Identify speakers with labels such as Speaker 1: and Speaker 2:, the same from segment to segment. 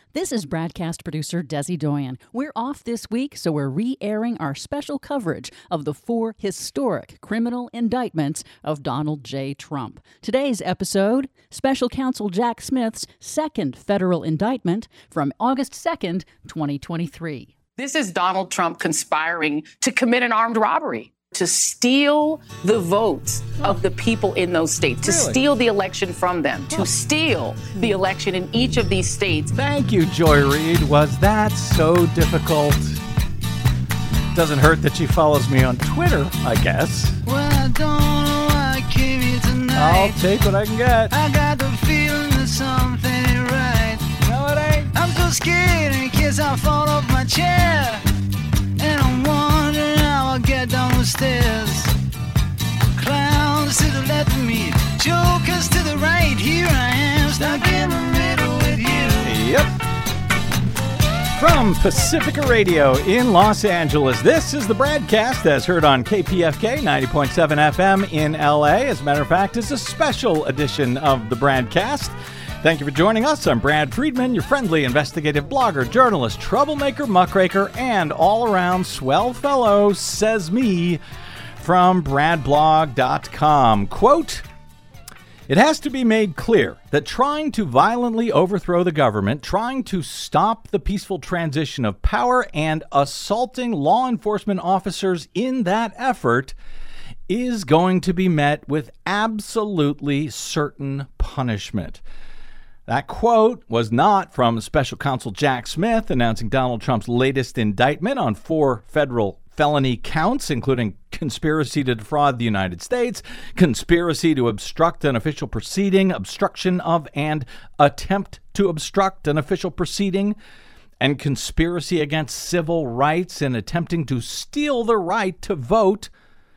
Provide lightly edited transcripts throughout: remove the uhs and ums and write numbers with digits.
Speaker 1: This is broadcast producer Desi Doyen. We're off this week, so we're re-airing our special coverage of the 4 historic criminal indictments of Donald J. Trump. Today's episode, Special Counsel Jack Smith's second federal indictment from August 2nd, 2023.
Speaker 2: This is Donald Trump conspiring to commit an armed robbery, to steal the votes of the people in those states, to steal the election from them, to steal the election in each of these states.
Speaker 3: Thank you, Joy Reid. Was that so difficult? Doesn't hurt that she follows me on Twitter, I guess.
Speaker 4: Well, I don't know why I came here tonight.
Speaker 3: I'll take what I can get.
Speaker 4: I got the feeling that something ain't right.
Speaker 3: No, it ain't.
Speaker 4: I'm so scared in case I fall off my chair. And I'm wondering how I'll get down the stairs. Clowns to the left of me, jokers to the right. Here I am, stuck in the middle with you.
Speaker 3: Yep. From Pacifica Radio in Los Angeles, this is the broadcast as heard on KPFK 90.7 FM in LA. As a matter of fact, it's a special edition of the broadcast. Thank you for joining us. I'm Brad Friedman, your friendly investigative blogger, journalist, troublemaker, muckraker, and all-around swell fellow, says me, from bradblog.com. Quote, "It has to be made clear that trying to violently overthrow the government, trying to stop the peaceful transition of power, and assaulting law enforcement officers in that effort is going to be met with absolutely certain punishment." That quote was not from Special Counsel Jack Smith announcing Donald Trump's latest indictment on 4 federal felony counts, including conspiracy to defraud the United States, conspiracy to obstruct an official proceeding, obstruction of and attempt to obstruct an official proceeding, and conspiracy against civil rights and attempting to steal the right to vote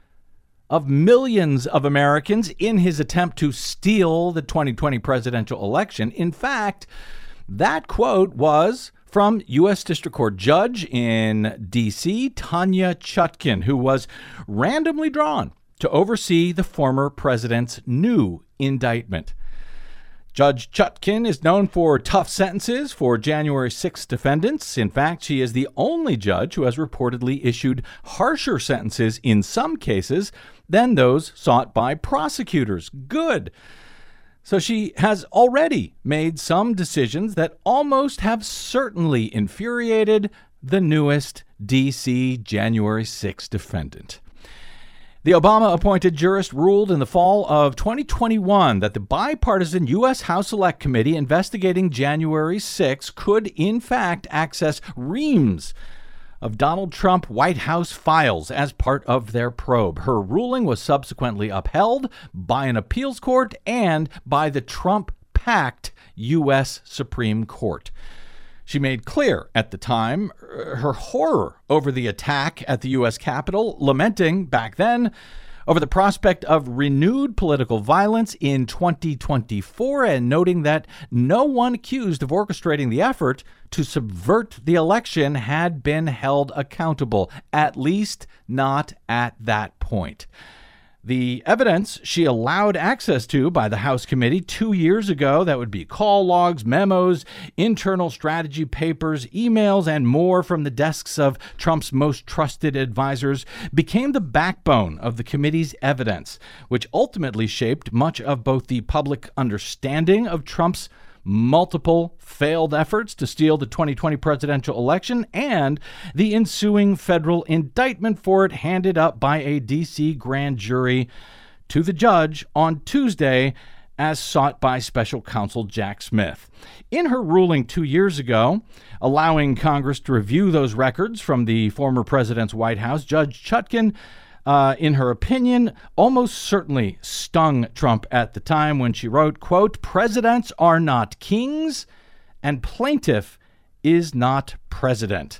Speaker 3: of millions of Americans in his attempt to steal the 2020 presidential election. In fact, that quote was from U.S. District Court Judge in D.C., Tanya Chutkan, who was randomly drawn to oversee the former president's new indictment. Judge Chutkan is known for tough sentences for January 6 defendants. In fact, she is the only judge who has reportedly issued harsher sentences in some cases than those sought by prosecutors. Good. So she has already made some decisions that almost have certainly infuriated the newest D.C. January 6 defendant. The Obama-appointed jurist ruled in the fall of 2021 that the bipartisan U.S. House Select Committee investigating January 6 could, in fact, access reams of Donald Trump White House files as part of their probe. Her ruling was subsequently upheld by an appeals court and by the Trump-packed U.S. Supreme Court. She made clear at the time her horror over the attack at the U.S. Capitol, lamenting back then over the prospect of renewed political violence in 2024 and noting that no one accused of orchestrating the effort to subvert the election had been held accountable, at least not at that point. The evidence she allowed access to by the House committee 2 years ago, that would be call logs, memos, internal strategy papers, emails, and more from the desks of Trump's most trusted advisors, became the backbone of the committee's evidence, which ultimately shaped much of both the public understanding of Trump's multiple failed efforts to steal the 2020 presidential election and the ensuing federal indictment for it handed up by a D.C. grand jury to the judge on Tuesday as sought by Special Counsel Jack Smith. In her ruling 2 years ago, allowing Congress to review those records from the former president's White House, Judge Chutkan, in her opinion, almost certainly stung Trump at the time when she wrote, quote, "Presidents are not kings and plaintiff is not president."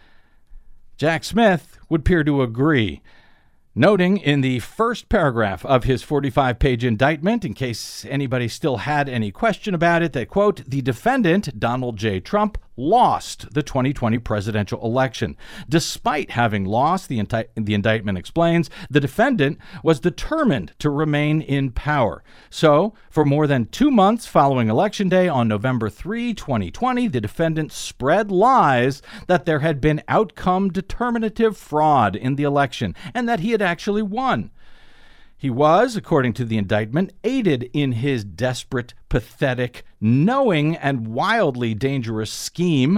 Speaker 3: Jack Smith would appear to agree, noting in the first paragraph of his 45-page indictment, in case anybody still had any question about it, that, quote, "The defendant, Donald J. Trump, lost the 2020 presidential election. Despite having lost, the indictment explains, the defendant was determined to remain in power. So, for more than 2 months following Election Day on November 3, 2020, the defendant spread lies that there had been outcome determinative fraud in the election and that he had actually won. He was, according to the indictment, aided in his desperate, pathetic, knowing, and wildly dangerous scheme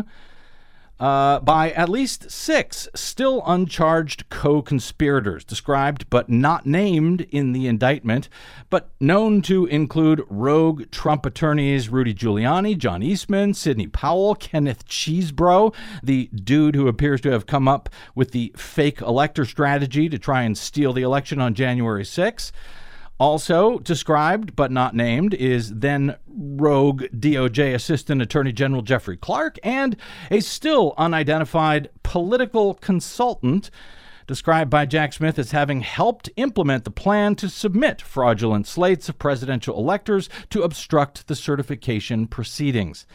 Speaker 3: by at least 6 still uncharged co-conspirators, described but not named in the indictment, but known to include rogue Trump attorneys Rudy Giuliani, John Eastman, Sidney Powell, Kenneth Chesebro, the dude who appears to have come up with the fake elector strategy to try and steal the election on January 6th. Also described but not named is then rogue DOJ Assistant Attorney General Jeffrey Clark and a still unidentified political consultant described by Jack Smith as having helped implement the plan to submit fraudulent slates of presidential electors to obstruct the certification proceedings.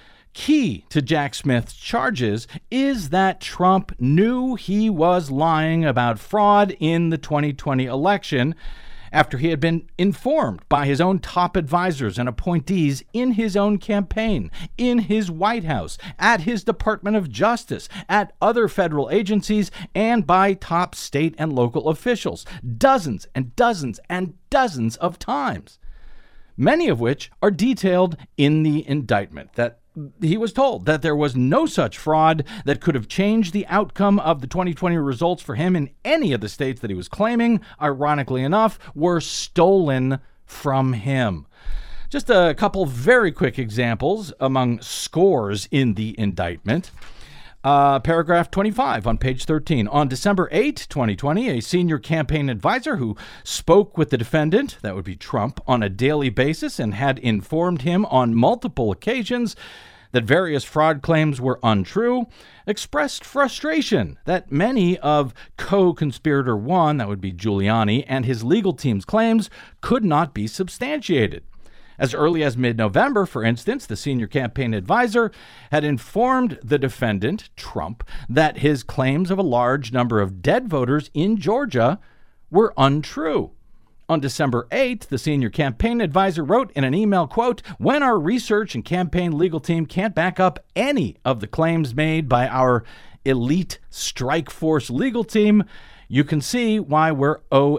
Speaker 3: Key to Jack Smith's charges is that Trump knew he was lying about fraud in the 2020 election after he had been informed by his own top advisors and appointees in his own campaign, in his White House, at his Department of Justice, at other federal agencies, and by top state and local officials, dozens and dozens and dozens of times, many of which are detailed in the indictment, that he was told that there was no such fraud that could have changed the outcome of the 2020 results for him in any of the states that he was claiming, ironically enough, were stolen from him. Just a couple very quick examples among scores in the indictment. Paragraph 25 on page 13. On December 8, 2020, a senior campaign advisor who spoke with the defendant, that would be Trump, on a daily basis and had informed him on multiple occasions that various fraud claims were untrue, expressed frustration that many of co-conspirator 1, that would be Giuliani, and his legal team's claims could not be substantiated. As early as mid-November, for instance, the senior campaign advisor had informed the defendant, Trump, that his claims of a large number of dead voters in Georgia were untrue. On December 8th, the senior campaign advisor wrote in an email, quote, "When our research and campaign legal team can't back up any of the claims made by our elite strike force legal team, you can see why we're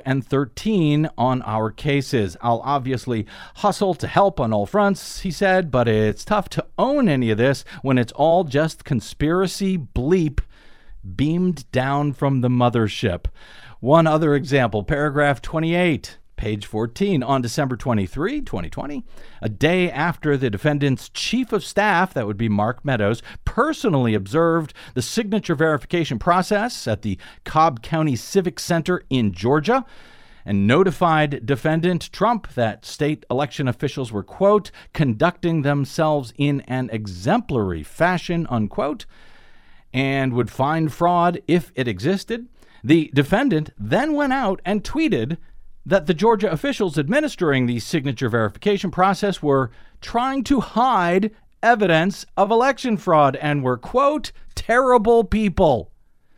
Speaker 3: 0-13 on our cases. I'll obviously hustle to help on all fronts," he said, "but it's tough to own any of this when it's all just conspiracy bleep beamed down from the mothership." One other example, paragraph 28. Page 14, on December 23, 2020, a day after the defendant's chief of staff, that would be Mark Meadows, personally observed the signature verification process at the Cobb County Civic Center in Georgia and notified defendant Trump that state election officials were, quote, "conducting themselves in an exemplary fashion," unquote, and would find fraud if it existed. The defendant then went out and tweeted that the Georgia officials administering the signature verification process were trying to hide evidence of election fraud and were, quote, "terrible people."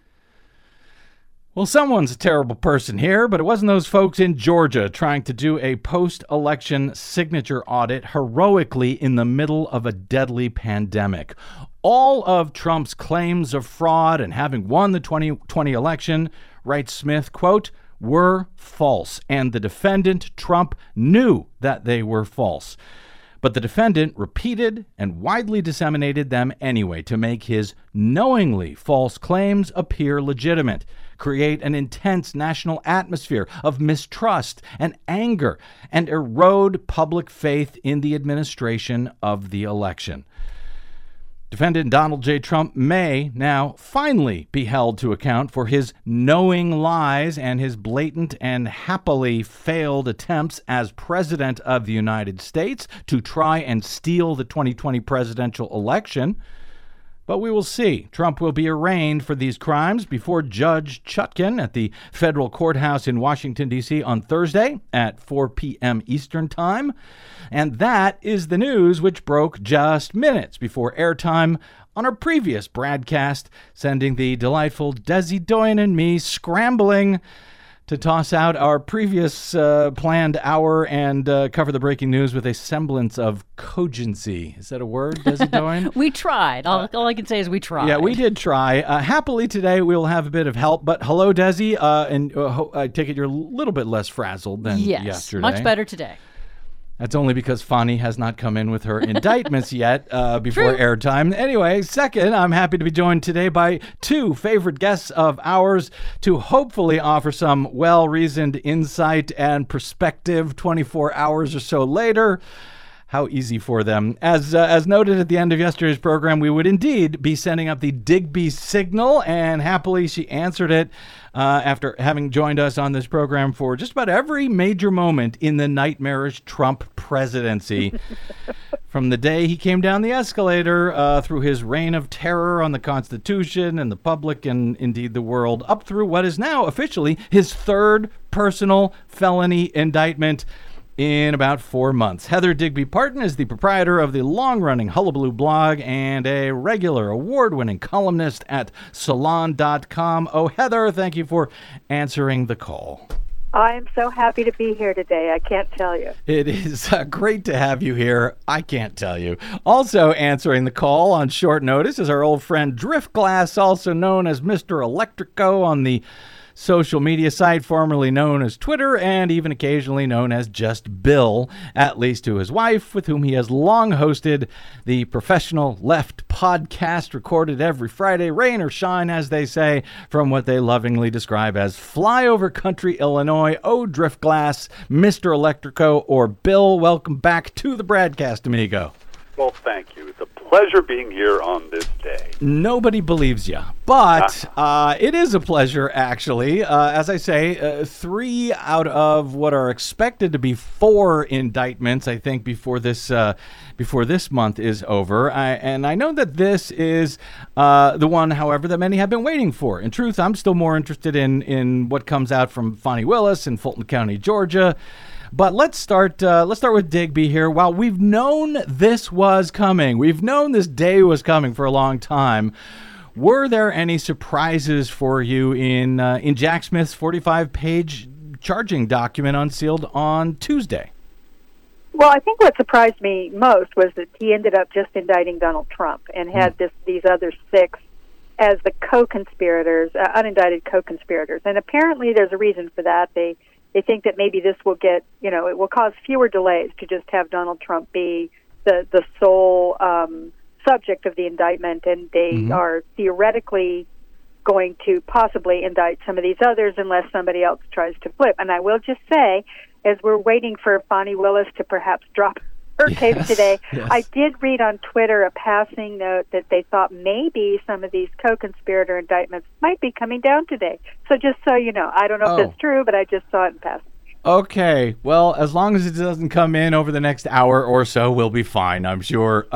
Speaker 3: Well, someone's a terrible person here, but it wasn't those folks in Georgia trying to do a post-election signature audit heroically in the middle of a deadly pandemic. All of Trump's claims of fraud and having won the 2020 election, writes Smith, quote, were false, and the defendant, Trump, knew that they were false. But the defendant repeated and widely disseminated them anyway to make his knowingly false claims appear legitimate, create an intense national atmosphere of mistrust and anger, and erode public faith in the administration of the election. Defendant Donald J. Trump may now finally be held to account for his knowing lies and his blatant and happily failed attempts as president of the United States to try and steal the 2020 presidential election. But we will see. Trump will be arraigned for these crimes before Judge Chutkan at the federal courthouse in Washington, D.C. on Thursday at 4 p.m. Eastern Time. And that is the news which broke just minutes before airtime on our previous broadcast, sending the delightful Desi Doyen and me scrambling to toss out our previous planned hour and cover the breaking news with a semblance of cogency. Is that a word, Desi Doyen?
Speaker 1: We tried. All I can say is we tried.
Speaker 3: Yeah, we did try. Happily today, we'll have a bit of help. But hello, Desi. I take it you're a little bit less frazzled than yesterday.
Speaker 1: Much better today.
Speaker 3: That's only because Fani has not come in with her indictments yet before airtime. Anyway, second, I'm happy to be joined today by two favorite guests of ours to hopefully offer some well-reasoned insight and perspective 24 hours or so later. How easy for them. As noted at the end of yesterday's program, we would indeed be sending up the Digby signal, and happily she answered it after having joined us on this program for just about every major moment in the nightmarish Trump presidency. From the day he came down the escalator, through his reign of terror on the Constitution and the public and indeed the world, up through what is now officially his third personal felony indictment in about 4 months. Heather Digby Parton is the proprietor of the long-running Hullabaloo blog and a regular award-winning columnist at Salon.com. Oh, Heather, thank you for answering the call.
Speaker 5: I'm so happy to be here today. I can't tell you.
Speaker 3: It is great to have you here. I can't tell you. Also answering the call on short notice is our old friend Driftglass, also known as Mr. Electrico on the social media site formerly known as Twitter and even occasionally known as just Bill, at least to his wife, with whom he has long hosted the Professional Left podcast, recorded every Friday, rain or shine, as they say, from what they lovingly describe as flyover country Illinois. Oh, Driftglass, Mr. Electrico, or Bill, welcome back to the broadcast, amigo.
Speaker 6: Well, thank you. It's a pleasure being here on this day.
Speaker 3: Nobody believes you, but it is a pleasure, actually. As I say, 3 out of what are expected to be 4 indictments, I think, before this month is over. And I know that this is the one, however, that many have been waiting for. In truth, I'm still more interested in what comes out from Fani Willis in Fulton County, Georgia. But let's start with Digby here. While we've known this was coming, we've known this day was coming for a long time, were there any surprises for you in Jack Smith's 45-page charging document unsealed on Tuesday?
Speaker 5: Well, I think what surprised me most was that he ended up just indicting Donald Trump and had these other 6 as the co-conspirators, unindicted co-conspirators. And apparently there's a reason for that. They think that maybe this will get, it will cause fewer delays to just have Donald Trump be the sole subject of the indictment, and they are theoretically going to possibly indict some of these others unless somebody else tries to flip. And I will just say, as we're waiting for Fani Willis to perhaps drop her case today, I did read on Twitter a passing note that they thought maybe some of these co-conspirator indictments might be coming down today. So just so you know, I don't know if that's true, but I just saw it in passing.
Speaker 3: Okay, well, as long as it doesn't come in over the next hour or so, we'll be fine, I'm sure.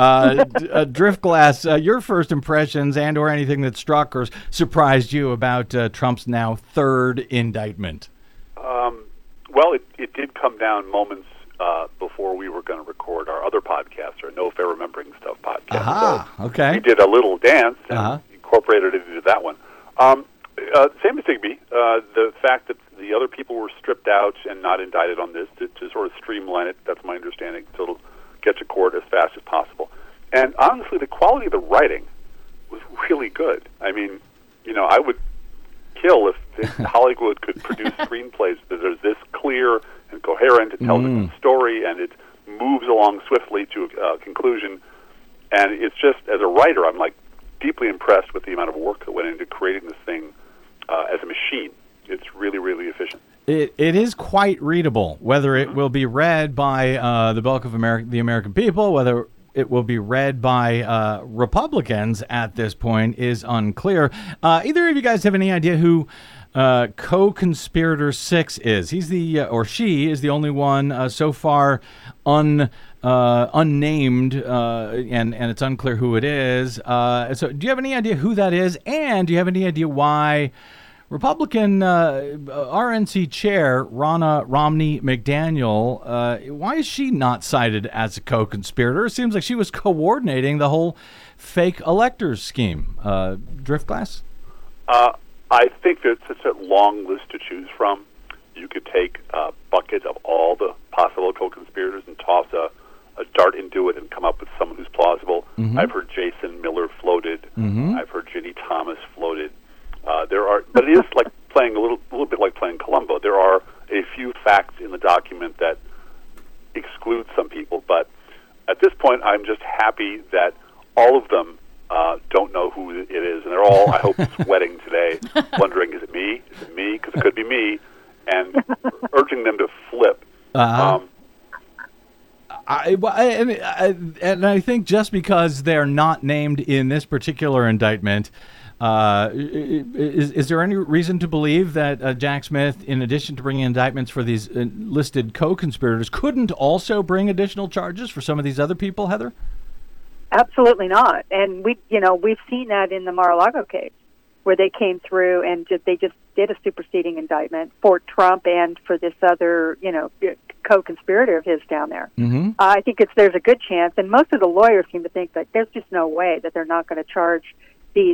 Speaker 3: Driftglass, your first impressions and or anything that struck or surprised you about Trump's now 3rd indictment?
Speaker 6: Well, it did come down moments before we were going to record our other podcast, our No Fair Remembering Stuff podcast.
Speaker 3: Okay.
Speaker 6: We did a little dance and incorporated it into that one. Same as Digby, the fact that the other people were stripped out and not indicted on this to sort of streamline it, that's my understanding, so it'll get to court as fast as possible. And honestly, the quality of the writing was really good. I mean, I would kill if Hollywood could produce screenplays that are this clear and coherent. It tells a good story, and it moves along swiftly to a conclusion. And it's just, as a writer, I'm deeply impressed with the amount of work that went into creating this thing as a machine. It's really, really efficient.
Speaker 3: It is quite readable. Whether it will be read by the bulk of the American people, whether it will be read by Republicans at this point is unclear. Either of you guys have any idea who co-conspirator 6 is? He's or she is the only one so far unnamed, and it's unclear who it is. So do you have any idea who that is? And do you have any idea why Republican RNC chair Ronna Romney McDaniel, why is she not cited as a co-conspirator? It seems like she was coordinating the whole fake electors scheme. Driftglass?
Speaker 6: I think there's such a long list to choose from. You could take a bucket of all the possible co-conspirators and toss a dart into it and come up with someone who's plausible. Mm-hmm. I've heard Jason Miller floated. Mm-hmm. I've heard Ginny Thomas floated. But it is like playing a little bit like playing Columbo. There are a few facts in the document that exclude some people, but at this point, I'm just happy that all of them don't know who it is, and they're all, I hope, sweating today, wondering, is it me? Is it me? Because it could be me, and urging them to flip.
Speaker 3: I think just because they're not named in this particular indictment, is there any reason to believe that Jack Smith, in addition to bringing indictments for these listed co-conspirators, couldn't also bring additional charges for some of these other people, Heather?
Speaker 5: Absolutely not. And we've seen that in the Mar-a-Lago case, where they came through and they just did a superseding indictment for Trump and for this other, co-conspirator of his down there. Mm-hmm. I think there's a good chance, and most of the lawyers seem to think that there's just no way that they're not going to charge these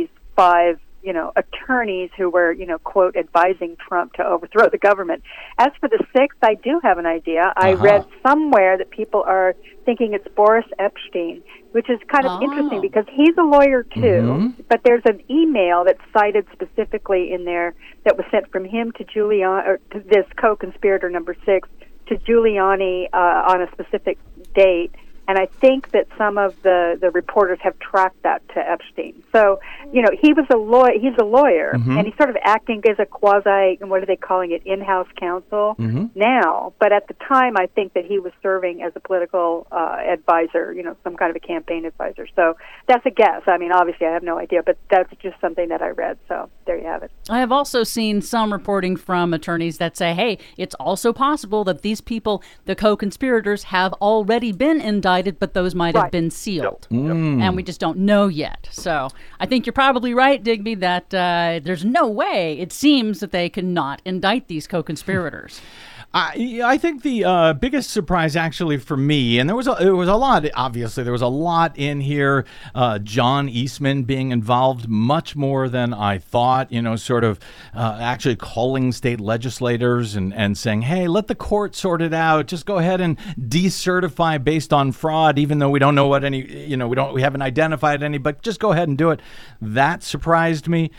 Speaker 5: 5, attorneys who were, quote, advising Trump to overthrow the government. As for the 6th, I do have an idea. I read somewhere that people are thinking it's Boris Epstein, which is kind of interesting because he's a lawyer too, mm-hmm. but there's an email that's cited specifically in there that was sent from him to Giuliani, or to this co-conspirator number 6, to Giuliani on a specific date. And I think that some of the reporters have tracked that to Epstein. So, he was he's a lawyer, mm-hmm. and he's sort of acting as a quasi, what are they calling it, in-house counsel mm-hmm. now. But at the time, I think that he was serving as a political advisor, some kind of a campaign advisor. So that's a guess. I mean, obviously, I have no idea, but that's just something that I read. So there you have it.
Speaker 1: I have also seen some reporting from attorneys that say, hey, it's also possible that these people, the co-conspirators, have already been indicted, but those might have been sealed.
Speaker 6: Yep.
Speaker 1: And we just don't know yet. So I think you're probably right, Digby, that there's no way it seems that they cannot indict these co-conspirators.
Speaker 3: I think the biggest surprise actually for me, and there was a lot, obviously, there was a lot in here, John Eastman being involved much more than I thought, sort of actually calling state legislators and saying, hey, let the court sort it out. Just go ahead and decertify based on fraud, even though we don't know what any, we haven't identified any, but just go ahead and do it. That surprised me.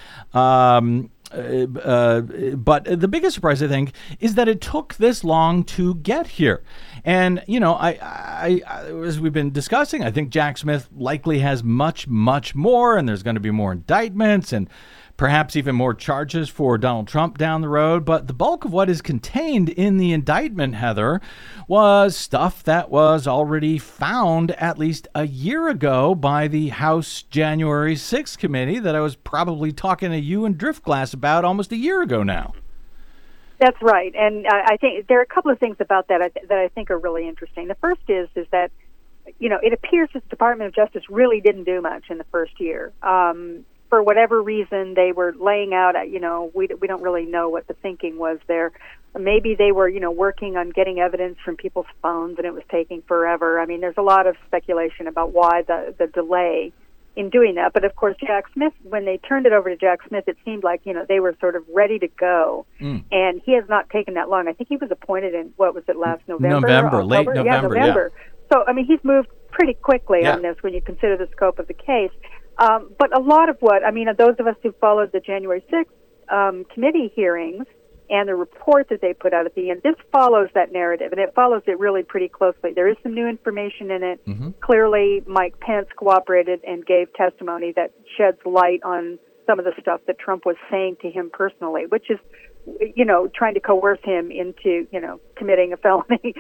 Speaker 3: But the biggest surprise, I think, is that it took this long to get here. And, I as we've been discussing, I think Jack Smith likely has much, much more, and there's going to be more indictments and perhaps even more charges for Donald Trump down the road. But the bulk of what is contained in the indictment, Heather, was stuff that was already found at least a year ago by the House January 6th committee that I was probably talking to you and Driftglass about almost a year ago now.
Speaker 5: That's right. And I think there are a couple of things about that that I think are really interesting. The first is that, it appears that the Department of Justice really didn't do much in the first year. For whatever reason, they were laying out, we don't really know what the thinking was there. Maybe they were, working on getting evidence from people's phones and it was taking forever. I mean, there's a lot of speculation about why the delay in doing that. But of course, Jack Smith, when they turned it over to Jack Smith, it seemed like, they were sort of ready to go. And he has not taken that long. I think he was appointed in, last November?
Speaker 3: Late November.
Speaker 5: Yeah, November. Yeah. So, I mean, he's moved pretty quickly on this when you consider the scope of the case. But a lot of those of us who followed the January 6th committee hearings and the report that they put out at the end, this follows that narrative, and it follows it really pretty closely. There is some new information in it. Mm-hmm. Clearly, Mike Pence cooperated and gave testimony that sheds light on some of the stuff that Trump was saying to him personally, which is, trying to coerce him into, committing a felony.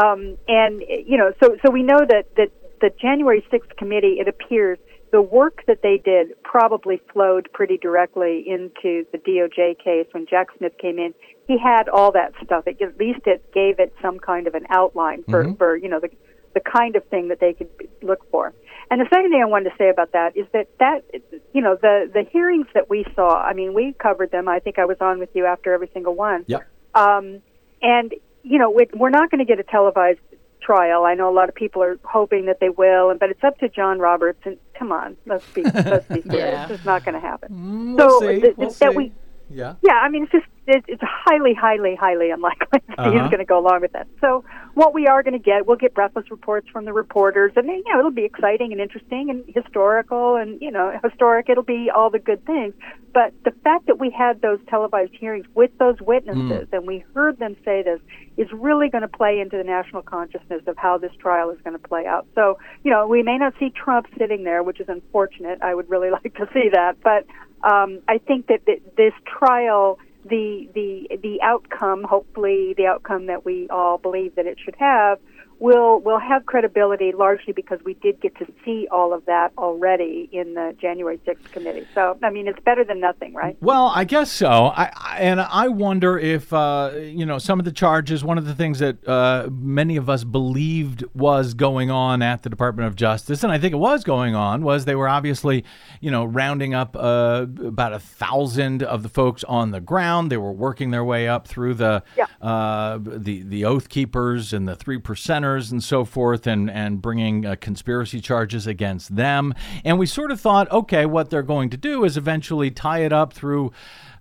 Speaker 5: So we know that the January 6th committee, it appears, the work that they did probably flowed pretty directly into the DOJ case. When Jack Smith came in, he had all that stuff. At least it gave it some kind of an outline for the kind of thing that they could look for. And the second thing I wanted to say about that is that the hearings that we saw, I mean, we covered them. I think I was on with you after every single one.
Speaker 3: Yep.
Speaker 5: And, we're not going to get a televised trial. I know a lot of people are hoping that they will, but it's up to John Roberts. And come on, let's be serious.
Speaker 1: Yeah.
Speaker 5: This is not going to happen.
Speaker 3: We'll see.
Speaker 5: Yeah, I mean, it's highly, highly, highly unlikely that he's going to go along with that. So what we are going to get, we'll get breathless reports from the reporters, and it'll be exciting and interesting and historical, and historic. It'll be all the good things. But the fact that we had those televised hearings with those witnesses, and we heard them say this, is really going to play into the national consciousness of how this trial is going to play out. So we may not see Trump sitting there, which is unfortunate. I would really like to see that, but I think that this trial, the outcome, hopefully the outcome that we all believe that it should have, will have credibility largely because we did get to see all of that already in the January 6th committee. So, I mean, it's better than nothing, right?
Speaker 3: Well, I guess so. I wonder if, some of the charges, one of the things that many of us believed was going on at the Department of Justice, and I think it was going on, was they were obviously, rounding up about 1,000 of the folks on the ground. They were working their way up through the Oath Keepers and the 3%ers and so forth, and bringing conspiracy charges against them. And we sort of thought, okay, what they're going to do is eventually tie it up through,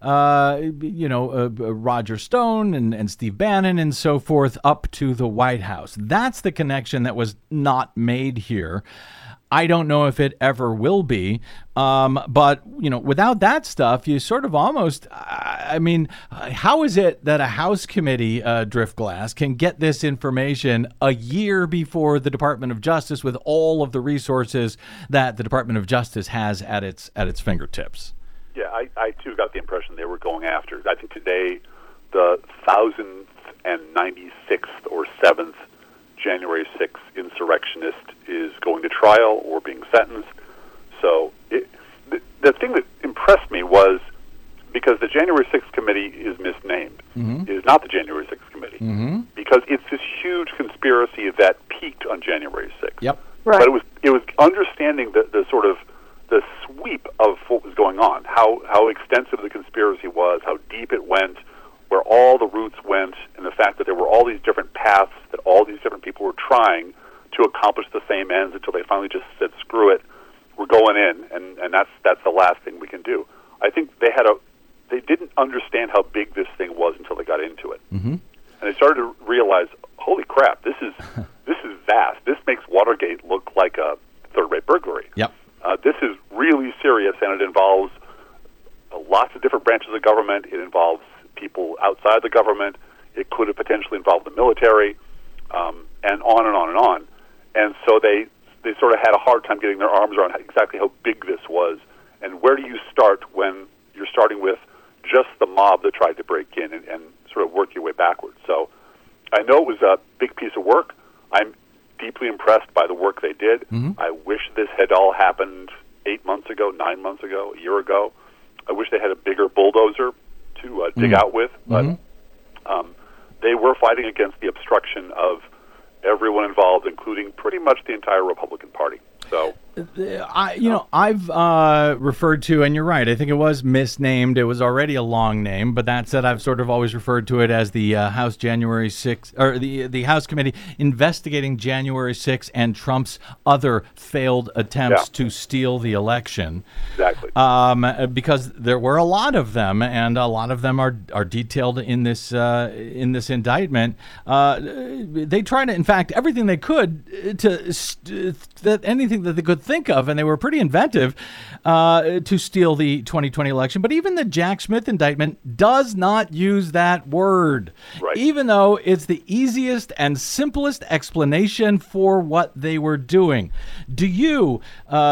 Speaker 3: Roger Stone and Steve Bannon and so forth up to the White House. That's the connection that was not made here. I don't know if it ever will be, but, without that stuff, you sort of almost, how is it that a House committee, Driftglass, can get this information a year before the Department of Justice with all of the resources that the Department of Justice has at its fingertips?
Speaker 6: Yeah, I too got the impression they were going after. I think today the 1,096th or 7th January 6th insurrectionist is going to trial or being sentenced. So the thing that impressed me was, because the January 6th committee is misnamed, it is not the January 6th committee, because it's this huge conspiracy that peaked on January 6th.
Speaker 3: Yep.
Speaker 5: Right.
Speaker 6: But it was understanding the sort of the sweep of what was going on, how extensive the conspiracy was, how deep it went, where all the roots went, and the fact that there were all these different paths that all these different people were trying to accomplish the same ends until they finally just said, screw it, we're going in, and that's the last thing we can do. I think they didn't understand how big this thing was until they got into it. And they started to realize, holy crap, this is vast. This makes Watergate look like a third-rate burglary.
Speaker 3: Yep.
Speaker 6: This is really serious, and it involves lots of different branches of government. It involves people outside the government. It could have potentially involved the military, and on and on and on. And so they sort of had a hard time getting their arms around exactly how big this was, and where do you start when you're starting with just the mob that tried to break in, and sort of work your way backwards. So I know it was a big piece of work. I'm deeply impressed by the work they did. I wish this had all happened 8 months ago, 9 months ago, a year ago. I wish they had a bigger bulldozer to dig out with, but they were fighting against the obstruction of everyone involved, including pretty much the entire Republican Party. So,
Speaker 3: I've referred to, and you're right, I think it was misnamed. It was already a long name, but that said, I've sort of always referred to it as the House January 6th, or the House Committee investigating January 6th and Trump's other failed attempts to steal the election.
Speaker 6: Exactly.
Speaker 3: Because there were a lot of them, and a lot of them are detailed in this indictment. They tried to, in fact, everything they could anything that they could think of, and they were pretty inventive to steal the 2020 election. But even the Jack Smith indictment does not use that word, even though it's the easiest and simplest explanation for what they were doing. Do you,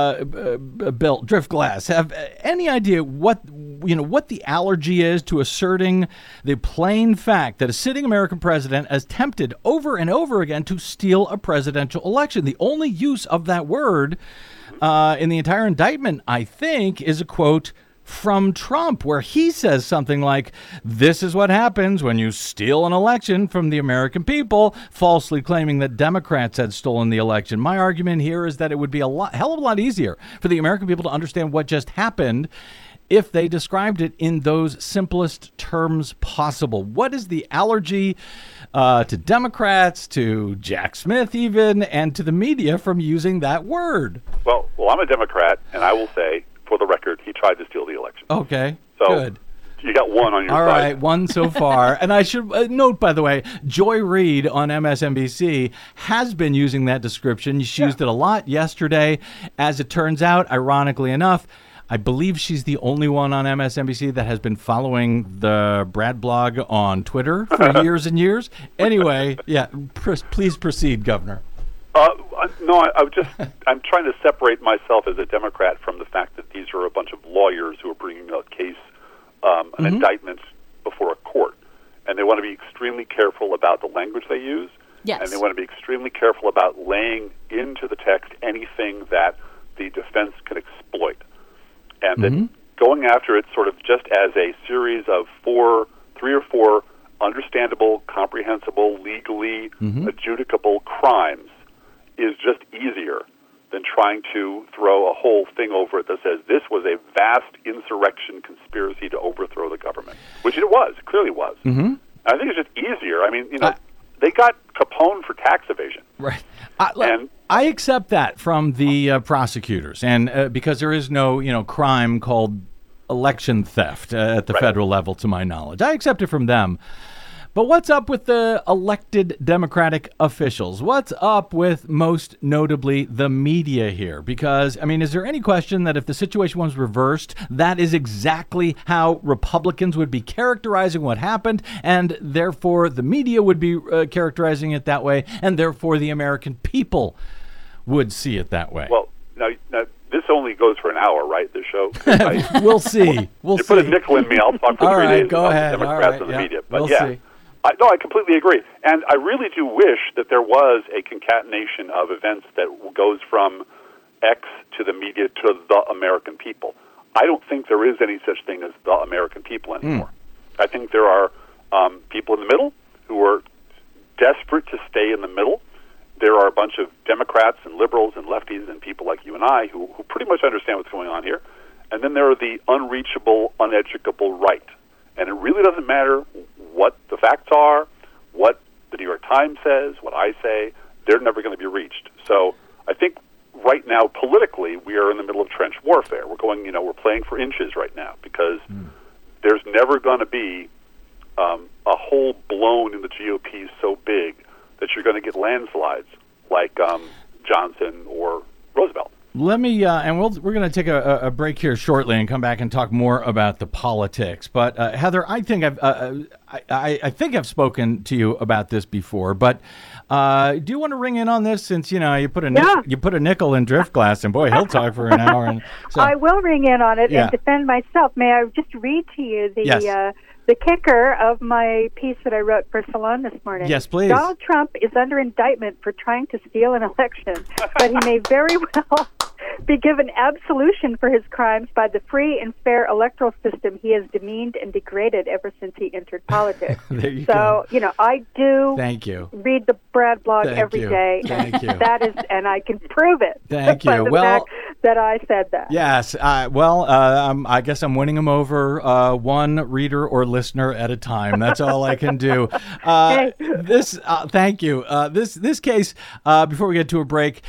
Speaker 3: Bill Driftglass, have any idea what the allergy is to asserting the plain fact that a sitting American president has attempted over and over again to steal a presidential election? The only use of that word in the entire indictment, I think, is a quote, from Trump, where he says something like, this is what happens when you steal an election from the American people, falsely claiming that Democrats had stolen the election. My argument here is that it would be hell of a lot easier for the American people to understand what just happened if they described it in those simplest terms possible. What is the allergy to Democrats, to Jack Smith even, and to the media from using that word?
Speaker 6: Well, I'm a Democrat, and I will say, for the record, he tried to steal the election.
Speaker 3: Okay,
Speaker 6: so
Speaker 3: good.
Speaker 6: You got one on your side.
Speaker 3: All right, one so far. And I should note, by the way, Joy Reid on MSNBC has been using that description. She used it a lot yesterday. As it turns out, ironically enough, I believe she's the only one on MSNBC that has been following the Brad blog on Twitter for years and years. Anyway, please proceed, Governor.
Speaker 6: No, I'm trying to separate myself as a Democrat from the fact that these are a bunch of lawyers who are bringing a case, an indictment before a court. And they want to be extremely careful about the language they use.
Speaker 1: Yes.
Speaker 6: And they want to be extremely careful about laying into the text anything that the defense can exploit. And then going after it sort of just as a series of three or four understandable, comprehensible, legally adjudicable crimes is just easier than trying to throw a whole thing over it that says this was a vast insurrection conspiracy to overthrow the government, which it was, clearly was. Mm-hmm. I think it's just easier. I mean, they got Capone for tax evasion.
Speaker 3: Right. I accept that from the prosecutors, and because there is no, crime called election theft at the federal level, to my knowledge. I accept it from them. But what's up with the elected Democratic officials? What's up with, most notably, the media here? Because, is there any question that if the situation was reversed, that is exactly how Republicans would be characterizing what happened, and therefore the media would be characterizing it that way, and therefore the American people would see it that way?
Speaker 6: Well, now this only goes for an hour, right, this show?
Speaker 3: We'll see.
Speaker 6: You put a nickel in me, I'll talk for 3 days
Speaker 3: about
Speaker 6: the Democrats and the media. But
Speaker 3: we'll see.
Speaker 6: I completely agree. And I really do wish that there was a concatenation of events that goes from X to the media to the American people. I don't think there is any such thing as the American people anymore. I think there are people in the middle who are desperate to stay in the middle. There are a bunch of Democrats and liberals and lefties and people like you and I who pretty much understand what's going on here. And then there are the unreachable, uneducable right. And it really doesn't matter what the facts are, what the New York Times says, what I say, they're never going to be reached. So I think right now, politically, we are in the middle of trench warfare. We're playing for inches right now because there's never going to be a hole blown in the GOP so big that you're going to get landslides like Johnson or Roosevelt.
Speaker 3: Let me, and we're going to take a break here shortly and come back and talk more about the politics. But Heather, I think I've spoken to you about this before. But do you want to ring in on this? Since you put a nickel in Driftglass, and boy, he'll talk for an hour. And so,
Speaker 5: I will ring in on it and defend myself. May I just read to you the kicker of my piece that I wrote for Salon this morning?
Speaker 3: Yes, please.
Speaker 5: Donald Trump is under indictment for trying to steal an election, but he may very well be given absolution for his crimes by the free and fair electoral system he has demeaned and degraded ever since he entered politics.
Speaker 3: There you go.
Speaker 5: I do
Speaker 3: Thank you.
Speaker 5: read the Brad blog every day.
Speaker 3: Thank you.
Speaker 5: That is, and I can prove it.
Speaker 3: Thank you.
Speaker 5: By the fact that I said that.
Speaker 3: Yes. I guess I'm winning them over one reader or listener at a time. That's all I can do. Thank you. This case, before we get to a break,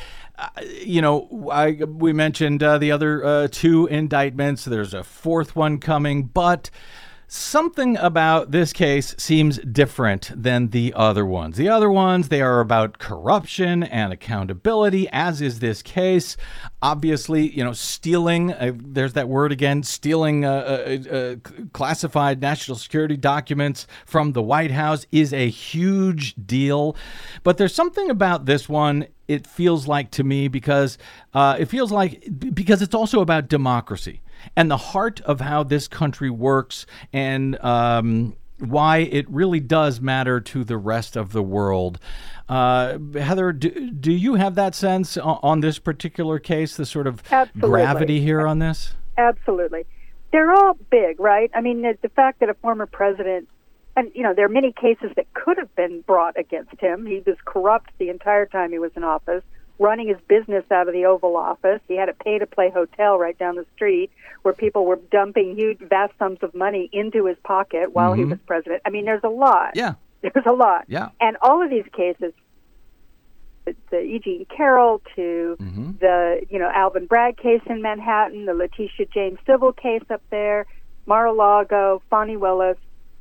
Speaker 3: we mentioned the other two indictments. There's a fourth one coming, but something about this case seems different than the other ones. The other ones, they are about corruption and accountability, as is this case. Obviously, stealing, there's that word again, stealing classified national security documents from the White House is a huge deal. But there's something about this one, it feels like to me, because it's also about democracy and the heart of how this country works, and why it really does matter to the rest of the world. Heather, do you have that sense on this particular case, the sort of gravity here on this?
Speaker 5: Absolutely. they're all big, right? I mean, the fact that a former president, and, there are many cases that could have been brought against him. He was corrupt the entire time he was in office, running his business out of the Oval Office. He had a pay-to-play hotel right down the street where people were dumping huge, vast sums of money into his pocket while he was president. I mean, there's a lot.
Speaker 3: Yeah.
Speaker 5: There's a lot.
Speaker 3: Yeah.
Speaker 5: And all of these cases, the E. Jean Carroll to the, Alvin Bragg case in Manhattan, the Letitia James civil case up there, Mar-a-Lago, Fani Willis,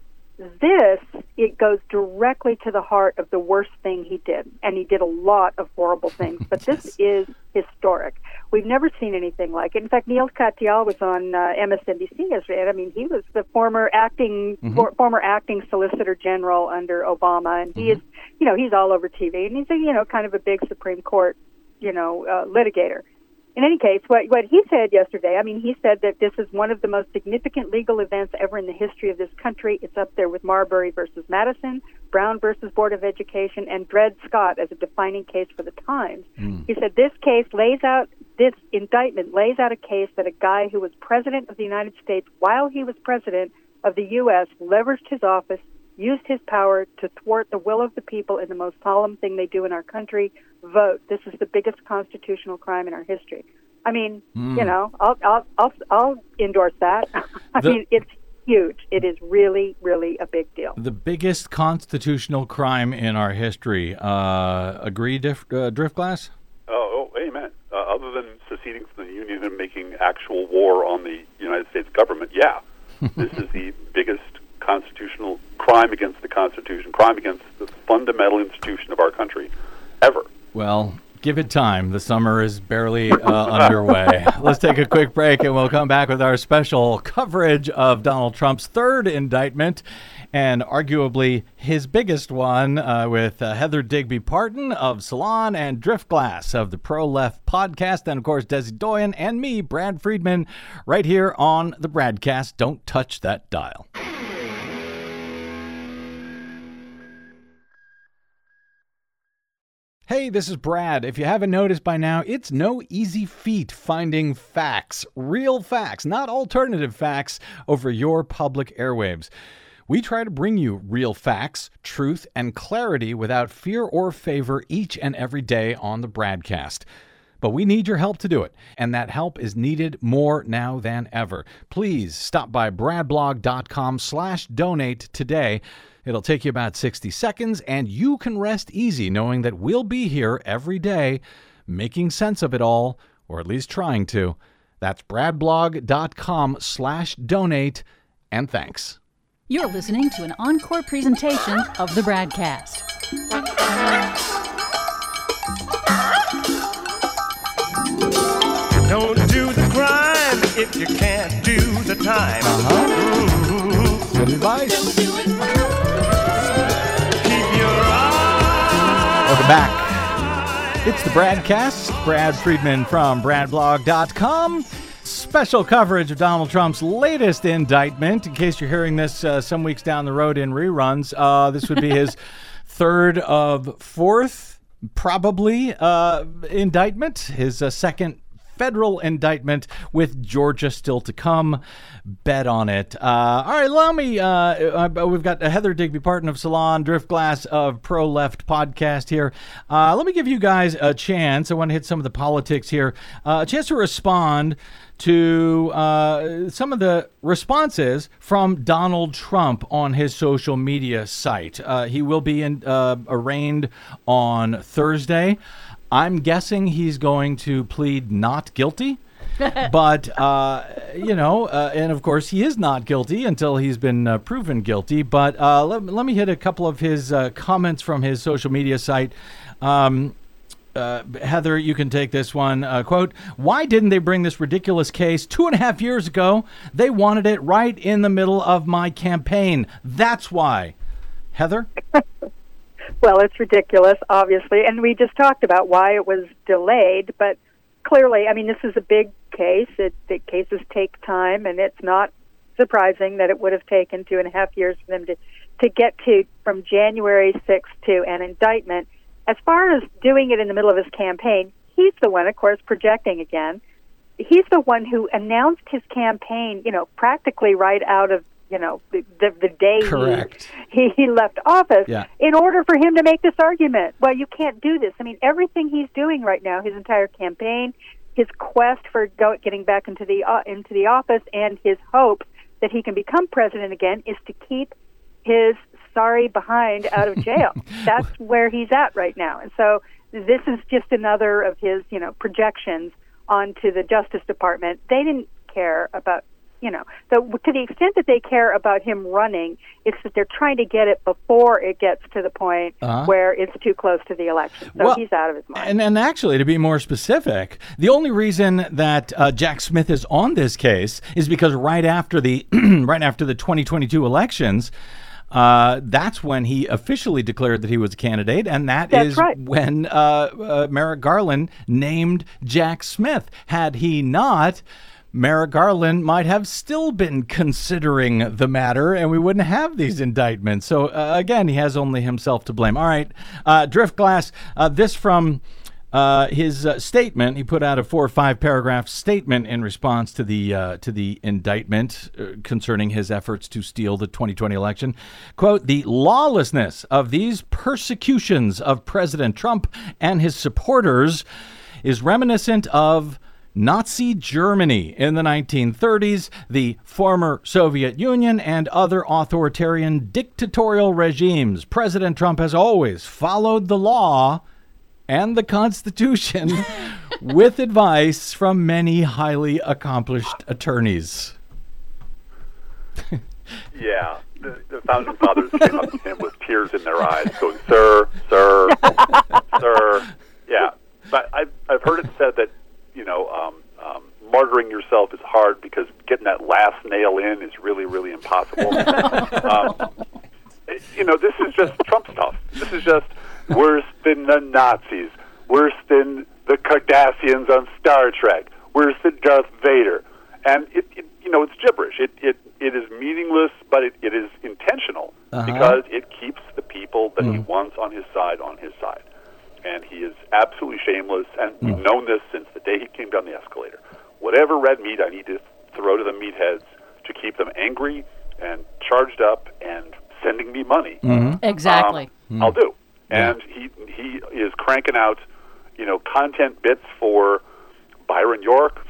Speaker 5: it goes directly to the heart of the worst thing he did. And he did a lot of horrible things. But this is historic. We've never seen anything like it. In fact, Neil Katyal was on MSNBC yesterday. And, I mean, he was the former acting Solicitor General under Obama. And he is, he's all over TV. And he's a, kind of a big Supreme Court, litigator. In any case, what he said yesterday, I mean, he said that this is one of the most significant legal events ever in the history of this country. It's up there with Marbury versus Madison, Brown versus Board of Education, and Dred Scott as a defining case for the times. He said this indictment lays out a case that a guy who was president of the United States while he was president of the U.S. leveraged his office, used his power to thwart the will of the people in the most solemn thing they do in our country, vote. This is the biggest constitutional crime in our history. I mean, I'll endorse that. I mean, it's huge. It is really, really a big deal.
Speaker 3: The biggest constitutional crime in our history. Agree, Driftglass?
Speaker 6: Oh, amen. Other than seceding from the Union and making actual war on the United States government, yeah. This is the biggest constitutional crime against the Constitution, crime against the fundamental institution of our country, ever.
Speaker 3: Well, give it time. The summer is barely underway. Let's take a quick break, and we'll come back with our special coverage of Donald Trump's third indictment, and arguably his biggest one, with Heather Digby Parton of Salon and Driftglass of the Pro Left podcast, and, of course, Desi Doyen and me, Brad Friedman, right here on the Bradcast. Don't touch that dial. Hey, this is Brad. If you haven't noticed by now, it's no easy feat finding facts, real facts, not alternative facts, over your public airwaves. We try to bring you real facts, truth, and clarity without fear or favor each and every day on the Bradcast. But we need your help to do it, and that help is needed more now than ever. Please stop by bradblog.com/donate today. It'll take you about 60 seconds, and you can rest easy knowing that we'll be here every day making sense of it all, or at least trying to. That's bradblog.com/donate, and thanks.
Speaker 1: You're listening to an encore presentation of the Bradcast.
Speaker 7: Don't do the crime if you can't do the time.
Speaker 3: Good advice. Welcome back. It's the Bradcast. Brad Friedman from bradblog.com. Special coverage of Donald Trump's latest indictment. In case you're hearing this some weeks down the road in reruns, this would be his third of fourth, probably, indictment. His second federal indictment, with Georgia still to come. Bet on it. All right, allow me. We've got Heather Digby Parton of Salon, Driftglass of Pro Left podcast here. Let me give you guys a chance. I want to hit some of the politics here. A chance to respond to some of the responses from Donald Trump on his social media site. He will be arraigned on Thursday. I'm guessing he's going to plead not guilty, but, and of course he is not guilty until he's been proven guilty. But let me hit a couple of his comments from his social media site. Heather, you can take this one. Quote, "Why didn't they bring this ridiculous case 2.5 years ago? They wanted it right in the middle of my campaign. That's why." Heather?
Speaker 5: Well, it's ridiculous, obviously, and we just talked about why it was delayed, but clearly, I mean, this is a big case. The cases take time, and it's not surprising that it would have taken 2.5 years for them to get to from January 6th to an indictment. As far as doing it in the middle of his campaign, he's the one, of course, projecting again. he's the one who announced his campaign, practically right out of, the day he left office, in order for him to make this argument. Well, you can't do this. I mean, everything he's doing right now, his entire campaign, his quest for getting back into the office, and his hope that he can become president again, is to keep his sorry behind out of jail. That's where he's at right now. And so this is just another of his, projections onto the Justice Department. They didn't care about, so to the extent that they care about him running, it's that they're trying to get it before it gets to the point where it's too close to the election. So he's out of his mind.
Speaker 3: And actually, to be more specific, the only reason that Jack Smith is on this case is because right after the 2022 elections, that's when he officially declared that he was a candidate, and that's right. When Merrick Garland named Jack Smith. Had he not, Merrick Garland might have still been considering the matter, and we wouldn't have these indictments. So, again, he has only himself to blame. All right, Driftglass, this from his statement. He put out a 4 or 5 paragraph statement in response to the indictment concerning his efforts to steal the 2020 election. Quote, "The lawlessness of these persecutions of President Trump and his supporters is reminiscent of Nazi Germany in the 1930s, the former Soviet Union, and other authoritarian dictatorial regimes. President Trump has always followed the law and the Constitution with advice from many highly accomplished attorneys."
Speaker 6: Yeah, the Founding Fathers came up to him with tears in their eyes, going, "Sir, sir, sir." Yeah, but I've heard it said that, martyring yourself is hard because getting that last nail in is really, really impossible. This is just Trump stuff. This is just worse than the Nazis, worse than the Cardassians on Star Trek, worse than Darth Vader. And it's gibberish. It is meaningless, but it is intentional because it keeps the people that he wants on his side. And he is absolutely shameless, and we've known this since the day he came down the escalator. Whatever red meat I need to throw to the meatheads to keep them angry and charged up and sending me money,
Speaker 1: exactly,
Speaker 6: I'll do. And he is cranking out, content bits for Byron York,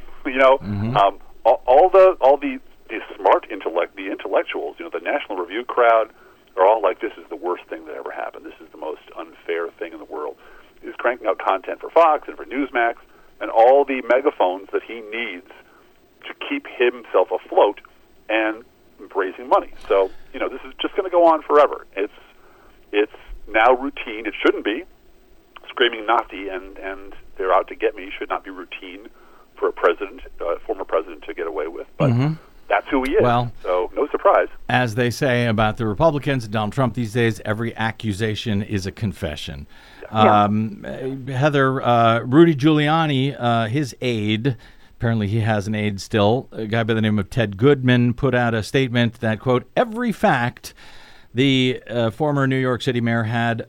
Speaker 6: all the smart the intellectuals, the National Review crowd are all like, this is the worst thing that ever happened. This is the most unfair thing in the world. He's cranking out content for Fox and for Newsmax and all the megaphones that he needs to keep himself afloat and raising money. So, this is just going to go on forever. It's now routine. It shouldn't be. Screaming Nazi and they're out to get me should not be routine for a president, former president, to get away with. But that's who he is. Well, so no surprise.
Speaker 3: As they say about the Republicans and Donald Trump these days, every accusation is a confession. Heather, Rudy Giuliani, his aide, apparently he has an aide still, a guy by the name of Ted Goodman, put out a statement that, quote, "Every fact the former New York City mayor had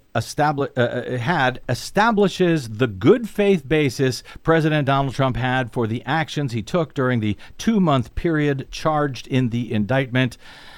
Speaker 3: establishes the good faith basis President Donald Trump had for the actions he took during the 2-month period charged in the indictment."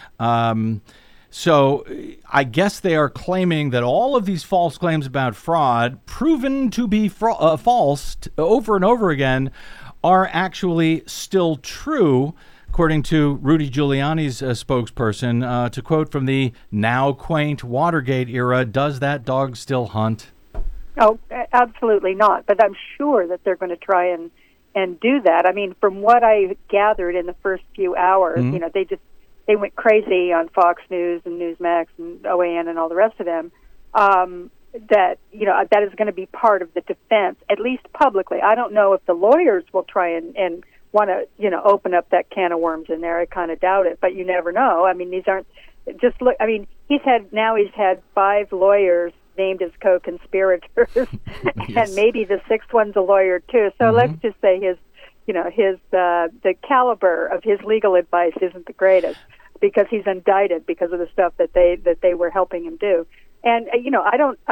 Speaker 3: So I guess they are claiming that all of these false claims about fraud, proven to be false over and over again, are actually still true, according to Rudy Giuliani's spokesperson. To quote from the now quaint Watergate era, "Does that dog still hunt?"
Speaker 5: Oh, absolutely not. But I'm sure that they're going to try and do that. I mean, from what I gathered in the first few hours, they went crazy on Fox News and Newsmax and OAN and all the rest of them. That is going to be part of the defense, at least publicly. I don't know if the lawyers will try and want to, open up that can of worms in there. I kind of doubt it, but you never know. I mean, these aren't just look. I mean, he's had 5 lawyers named as co-conspirators, and maybe the 6th one's a lawyer too. So let's just say the caliber of his legal advice isn't the greatest because he's indicted because of the stuff that they were helping him do. And I don't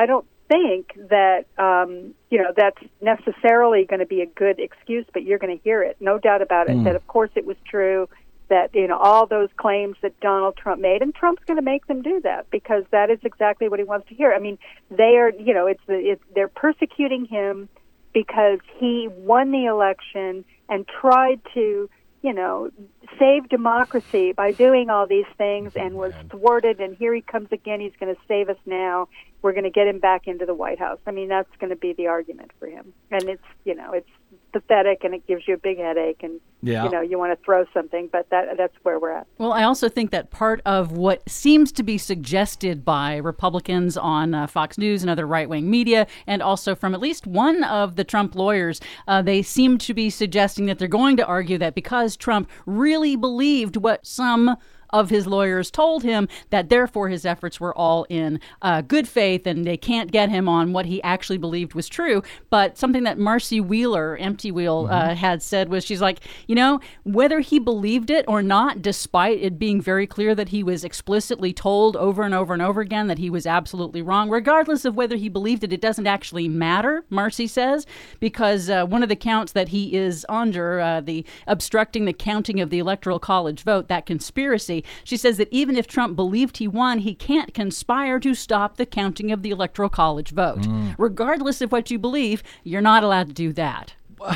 Speaker 5: think that, that's necessarily going to be a good excuse, but you're going to hear it. No doubt about it, that of course it was true, that, all those claims that Donald Trump made, and Trump's going to make them do that because that is exactly what he wants to hear. I mean, they are, they're persecuting him because he won the election and tried to, save democracy by doing all these things and was thwarted, and here he comes again. He's going to save us now. We're going to get him back into the White House. I mean, that's going to be the argument for him. And it's, it's pathetic, and it gives you a big headache, and, you want to throw something, but that's where we're at.
Speaker 1: Well, I also think that part of what seems to be suggested by Republicans on Fox News and other right-wing media, and also from at least one of the Trump lawyers, they seem to be suggesting that they're going to argue that because Trump really believed what some of his lawyers told him, that therefore his efforts were all in good faith and they can't get him on what he actually believed was true. But something that Marcy Wheeler, Empty Wheel, had said was, she's like, whether he believed it or not, despite it being very clear that he was explicitly told over and over and over again that he was absolutely wrong, regardless of whether he believed it, it doesn't actually matter, Marcy says, because one of the counts that he is under, the obstructing the counting of the Electoral College vote, that conspiracy, she says that even if Trump believed he won, he can't conspire to stop the counting of the Electoral College vote. Regardless of what you believe, you're not allowed to do that.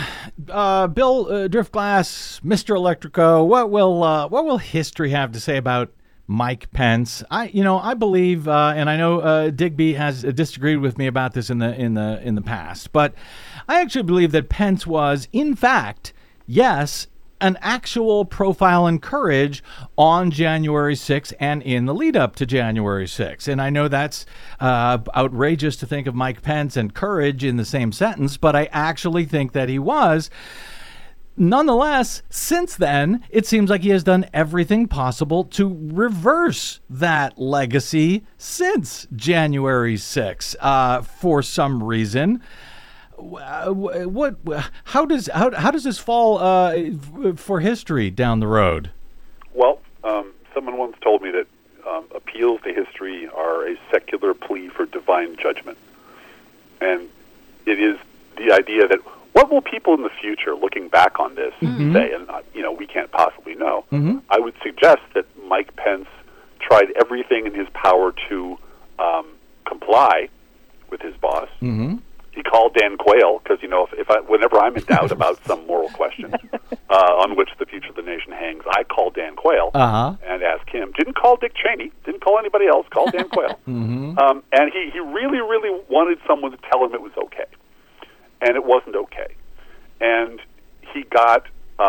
Speaker 3: Bill Driftglass, Mr. Electrico, what will history have to say about Mike Pence? I believe, and I know Digby has disagreed with me about this in the past, but I actually believe that Pence was, in fact, yes, an actual profile in courage on January 6th and in the lead up to January 6th. And I know that's outrageous to think of Mike Pence and courage in the same sentence, but I actually think that he was. Nonetheless, since then, it seems like he has done everything possible to reverse that legacy since January 6th for some reason. How does this fall for history down the road?
Speaker 6: Well, someone once told me that appeals to history are a secular plea for divine judgment, and it is the idea that what will people in the future, looking back on this, say? And we can't possibly know. I would suggest that Mike Pence tried everything in his power to comply with his boss. He called Dan Quayle because, whenever I'm in doubt about some moral question on which the future of the nation hangs, I call Dan Quayle and ask him. Didn't call Dick Cheney. Didn't call anybody else. Call Dan Quayle. And he really, really wanted someone to tell him it was okay. And it wasn't okay. And he got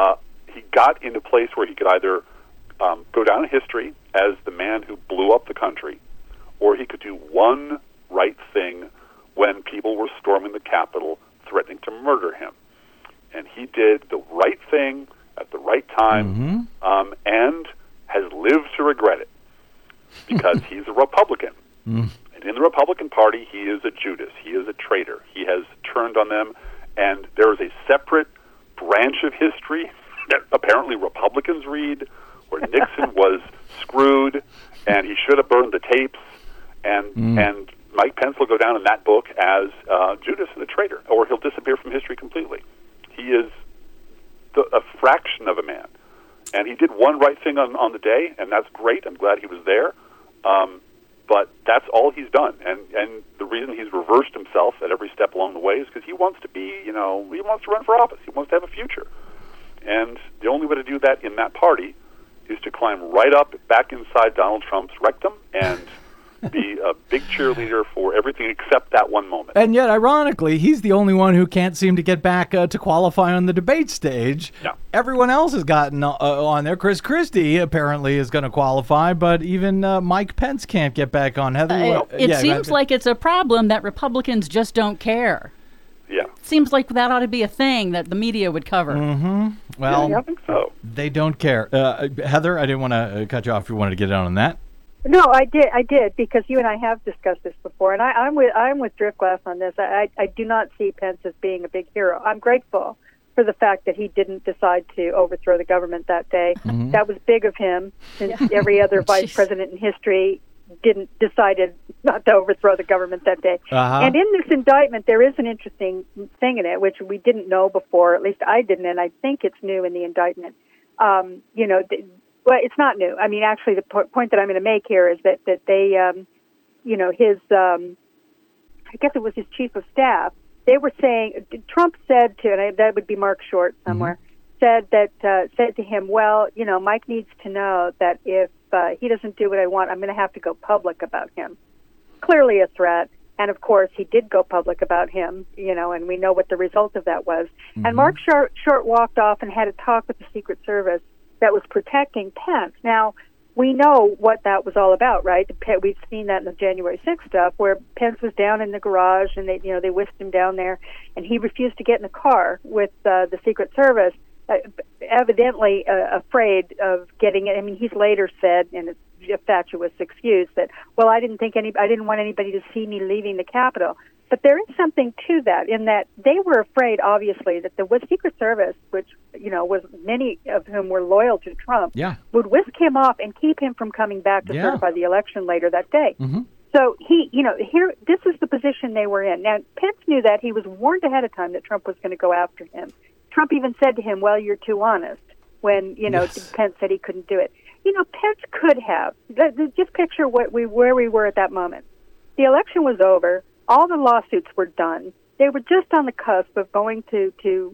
Speaker 6: in a place where he could either go down in history as the man who blew up the country, or he could do one right thing when people were storming the Capitol, threatening to murder him. And he did the right thing at the right time, and has lived to regret it, because he's a Republican. And in the Republican Party, he is a Judas. He is a traitor. He has turned on them, and there is a separate branch of history that apparently Republicans read, where Nixon was screwed, and he should have burned the tapes, and Mike Pence will go down in that book as Judas and the traitor, or he'll disappear from history completely. He is a fraction of a man. And he did one right thing on the day, and that's great. I'm glad he was there. But that's all he's done. And the reason he's reversed himself at every step along the way is because he wants to be, he wants to run for office. He wants to have a future. And the only way to do that in that party is to climb right up back inside Donald Trump's rectum and be a big cheerleader for everything except that one moment.
Speaker 3: And yet, ironically, he's the only one who can't seem to get back to qualify on the debate stage.
Speaker 6: Yeah.
Speaker 3: Everyone else has gotten on there. Chris Christie apparently is going to qualify, but even Mike Pence can't get back on. Heather,
Speaker 1: it seems like it's a problem that Republicans just don't care.
Speaker 6: Yeah.
Speaker 1: Seems like that ought to be a thing that the media would cover.
Speaker 3: Well,
Speaker 6: I think so.
Speaker 3: They don't care. Heather, I didn't want to cut you off if you wanted to get on that.
Speaker 5: No, I did, because you and I have discussed this before, and I'm with Driftglass on this. I do not see Pence as being a big hero. I'm grateful for the fact that he didn't decide to overthrow the government that day. That was big of him, since every other vice president in history decided not to overthrow the government that day. And in this indictment, there is an interesting thing in it, which we didn't know before, at least I didn't, and I think it's new in the indictment. Well, it's not new. I mean, actually, the point that I'm going to make here is that they, his, I guess it was his chief of staff, they were saying, Trump said to, and that would be Mark Short somewhere, said to him, well, Mike needs to know that if he doesn't do what I want, I'm going to have to go public about him. Clearly a threat. And, of course, he did go public about him, and we know what the result of that was. And Mark Short walked off and had a talk with the Secret Service that was protecting Pence. Now, we know what that was all about, right? We've seen that in the January 6th stuff, where Pence was down in the garage and they whisked him down there, and he refused to get in the car with the Secret Service, evidently afraid of getting it. I mean, he's later said, and it's a fatuous excuse, that, well, I didn't want anybody to see me leaving the Capitol. But there is something to that, in that they were afraid, obviously, that the Secret Service, which was many of whom were loyal to Trump, would whisk him off and keep him from coming back to certify the election later that day. So this is the position they were in. Now, Pence knew that. He was warned ahead of time that Trump was going to go after him. Trump even said to him, well, you're too honest, when, Pence said he couldn't do it. Pence could have. Just picture where we were at that moment. The election was over. All the lawsuits were done. They were just on the cusp of going to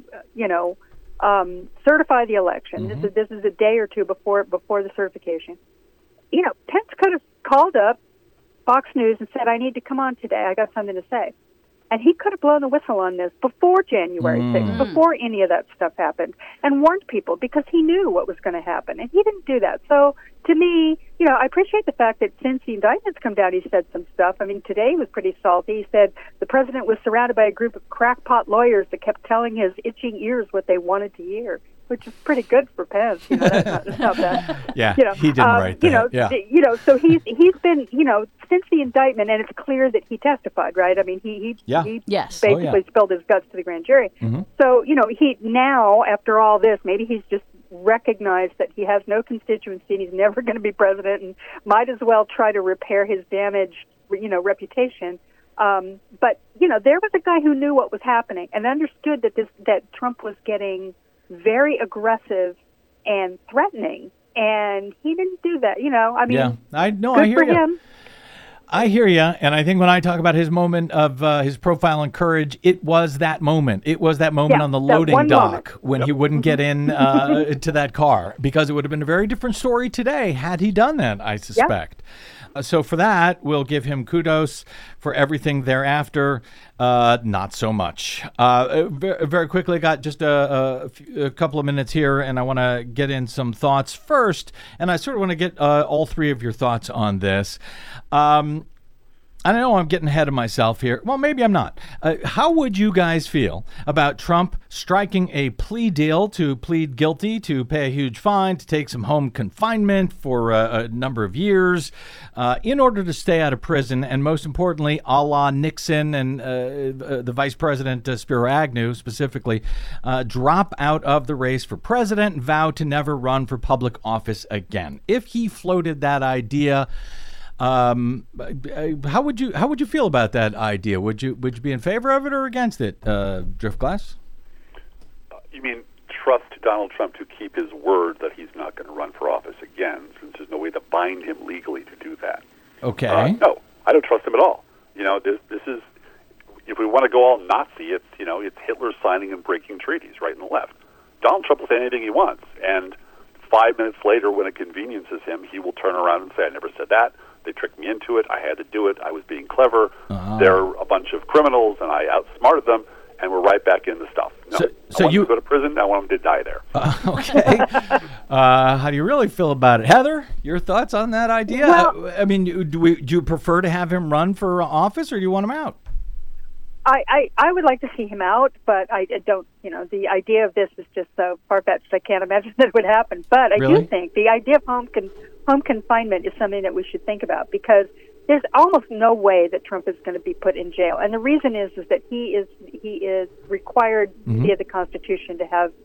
Speaker 5: certify the election. This is a day or two before the certification. Pence could have called up Fox News and said, I need to come on today. I got something to say. And he could have blown the whistle on this before January 6th, before any of that stuff happened, and warned people, because he knew what was going to happen. And he didn't do that. So, to me, I appreciate the fact that since the indictments come down, he said some stuff. I mean, today he was pretty salty. He said the president was surrounded by a group of crackpot lawyers that kept telling his itching ears what they wanted to hear, which is pretty good for Pence. That's not bad.
Speaker 3: Yeah, he didn't write that.
Speaker 5: So he's been, since the indictment, and it's clear that he testified, right? I mean, he basically spilled his guts to the grand jury. So, he now, after all this, maybe he's just recognized that he has no constituency and he's never going to be president, and might as well try to repair his damaged, reputation. But, there was a guy who knew what was happening and understood that Trump was getting very aggressive and threatening, and he didn't do that.
Speaker 3: I hear you. I hear you, and I think when I talk about his moment of his profile and courage, it was that moment. It was that moment on the loading dock when he wouldn't get in to that car, because it would have been a very different story today had he done that, I suspect. So for that, we'll give him kudos. For everything thereafter, not so much. Very quickly, got just a couple of minutes here, and I want to get in some thoughts first, and I sort of want to get all three of your thoughts on this. I know I'm getting ahead of myself here. Well, maybe I'm not. How would you guys feel about Trump striking a plea deal to plead guilty, to pay a huge fine, to take some home confinement for a number of years in order to stay out of prison, and most importantly, a la Nixon and the Vice President Spiro Agnew specifically, drop out of the race for president and vow to never run for public office again? If he floated that idea, how would you feel about that idea? Would you be in favor of it or against it, Driftglass?
Speaker 6: You mean trust Donald Trump to keep his word that he's not going to run for office again, since there's no way to bind him legally to do that?
Speaker 3: Okay.
Speaker 6: No, I don't trust him at all. This is, if we want to go all Nazi, it's Hitler signing and breaking treaties right and left. Donald Trump will say anything he wants, and 5 minutes later, when it conveniences him, he will turn around and say, I never said that. They tricked me into it. I had to do it. I was being clever. They're a bunch of criminals, and I outsmarted them, and we're right back in the stuff. No, I want them to go to prison. I want them to die there.
Speaker 3: Okay. How do you really feel about it? Heather, your thoughts on that idea?
Speaker 5: Well,
Speaker 3: I mean, do you prefer to have him run for office, or do you want him out?
Speaker 5: I would like to see him out, but I don't, the idea of this is just so far-fetched, I can't imagine that it would happen. But I do think the idea of home confinement is something that we should think about, because there's almost no way that Trump is going to be put in jail. And the reason is that he is required via the Constitution to have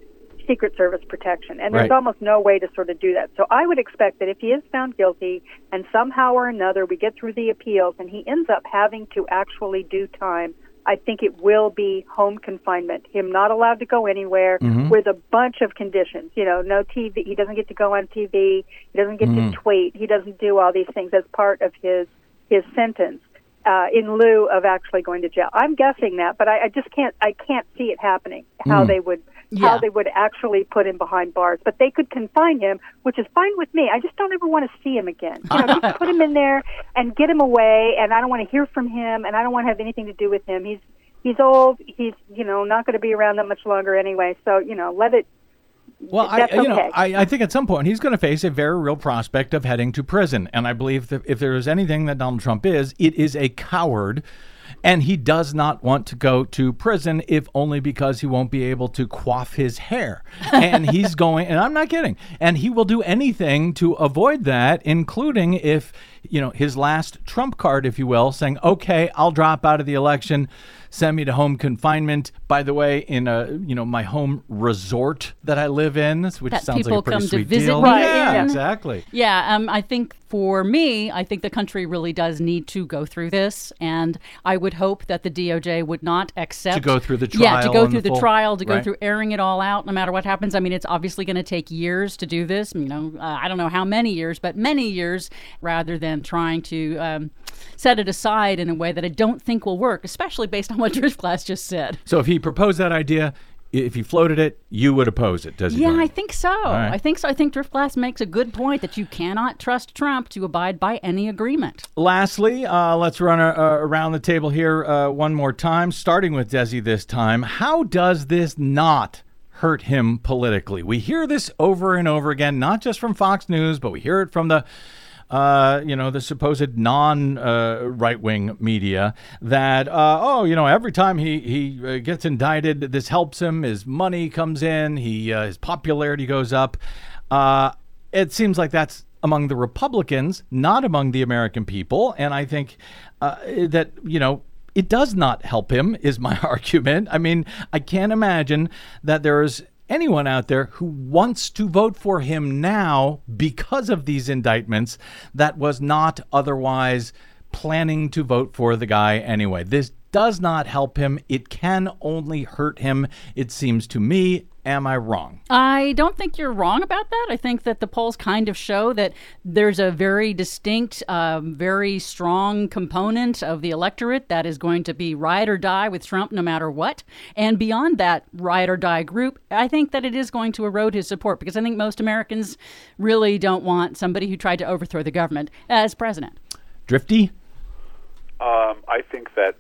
Speaker 5: Secret Service protection, and there's
Speaker 3: Right.
Speaker 5: almost no way to sort of do that. So I would expect that if he is found guilty and somehow or another we get through the appeals and he ends up having to actually do time, I think it will be home confinement, him not allowed to go anywhere with a bunch of conditions. You know, no TV, he doesn't get to go on TV, he doesn't get to tweet, he doesn't do all these things as part of his sentence. In lieu of actually going to jail. I'm guessing that, but I just can't see it happening, how they would actually put him behind bars. But they could confine him, which is fine with me. I just don't ever want to see him again. You know, just put him in there and get him away, and I don't want to hear from him, and I don't want to have anything to do with him. He's old, he's, you know, not going to be around that much longer anyway, so, you know, let it.
Speaker 3: Well, I think at some point he's going to face a very real prospect of heading to prison. And I believe that if there is anything that Donald Trump is, it is a coward. And he does not want to go to prison, if only because he won't be able to coif his hair. And he's going, and I'm not kidding, and he will do anything to avoid that, including if, you know, his last trump card, if you will, saying, okay, I'll drop out of the election, send me to home confinement. By the way, in my home resort that I live in, which
Speaker 1: that
Speaker 3: sounds like a pretty sweet
Speaker 1: People
Speaker 3: deal.
Speaker 1: come to visit me
Speaker 3: Yeah,
Speaker 1: in.
Speaker 3: exactly.
Speaker 1: Yeah, I think for me, I think the country really does need to go through this, and I would hope that the DOJ would not accept
Speaker 3: To go through the
Speaker 1: Yeah, to
Speaker 3: trial
Speaker 1: go
Speaker 3: and
Speaker 1: through
Speaker 3: the
Speaker 1: the
Speaker 3: full-
Speaker 1: trial, to go
Speaker 3: right.
Speaker 1: through airing it all out, no matter what happens. I mean, it's obviously going to take years to do this. You know, I don't know how many years, but many years, rather than trying to set it aside in a way that I don't think will work, especially based on what Driftglass just said.
Speaker 3: So if he proposed that idea, if he floated it, you would oppose it, does he?
Speaker 1: Yeah, I think so.
Speaker 3: right.
Speaker 1: I think so. I think Driftglass makes a good point that you cannot trust Trump to abide by any agreement.
Speaker 3: Lastly, let's run around the table here one more time, starting with Desi this time. How does this not hurt him politically? We hear this over and over again, not just from Fox News, but we hear it from the supposed non-right-wing media that, every time he gets indicted, this helps him. His money comes in. His popularity goes up. It seems like that's among the Republicans, not among the American people. And I think that, it does not help him, is my argument. I mean, I can't imagine that there's anyone out there who wants to vote for him now because of these indictments that was not otherwise planning to vote for the guy anyway. This does not help him. It can only hurt him, it seems to me. Am I wrong?
Speaker 1: I don't think you're wrong about that. I think that the polls kind of show that there's a very distinct, very strong component of the electorate that is going to be ride or die with Trump no matter what. And beyond that ride or die group, I think that it is going to erode his support, because I think most Americans really don't want somebody who tried to overthrow the government as president.
Speaker 3: Drifty?
Speaker 6: I think that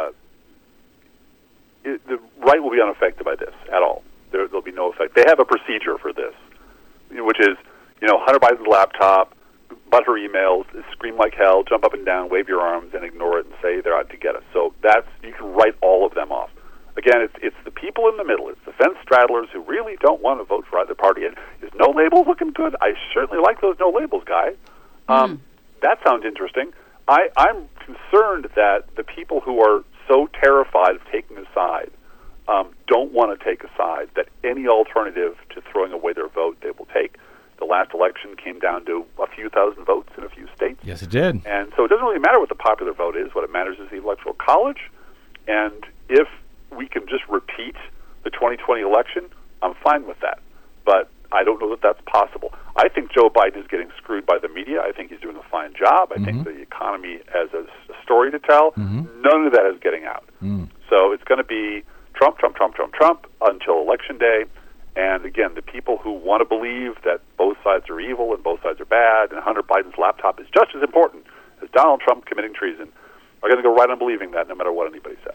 Speaker 6: the right will be unaffected by this at all. There'll be no effect. They have a procedure for this, which is, Hunter Biden's laptop, butter emails, scream like hell, jump up and down, wave your arms, and ignore it and say they're out to get us. So you can write all of them off. Again, it's the people in the middle. It's the fence straddlers who really don't want to vote for either party. And is No Labels looking good? I certainly like those No Labels guy. That sounds interesting. I'm concerned that the people who are so terrified of taking a side don't want to take a side, that any alternative to throwing away their vote they will take. The last election came down to a few thousand votes in a few states.
Speaker 3: Yes, it did.
Speaker 6: And so it doesn't really matter what the popular vote is. What it matters is the Electoral College. And if we can just repeat the 2020 election, I'm fine with that. But I don't know that that's possible. I think Joe Biden is getting screwed by the media. I think he's doing a fine job. I think the economy has a story to tell. None of that is getting out. So it's going to be Trump, Trump, Trump, Trump, Trump until Election Day. And again, the people who want to believe that both sides are evil and both sides are bad and Hunter Biden's laptop is just as important as Donald Trump committing treason are going to go right on believing that no matter what anybody says.